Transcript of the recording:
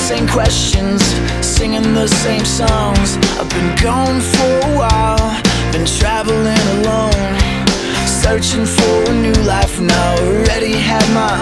same questions, singing the same songs. I've been gone for a while, been traveling alone, searching for a new life now. Already had my